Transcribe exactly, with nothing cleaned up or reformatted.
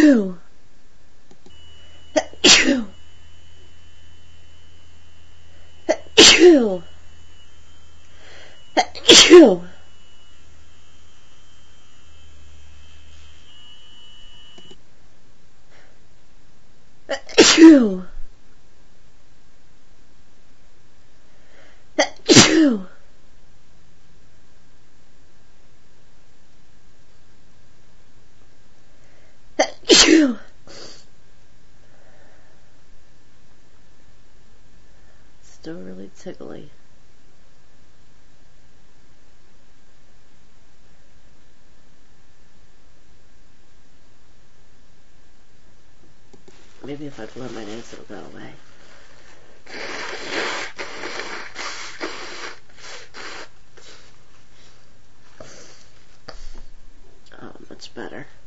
Achoo! Achoo! Achoo! Achoo! Achoo! Achoo! Achoo! Still really tickly. Maybe if I blow my nose it'll go away. Oh, much better.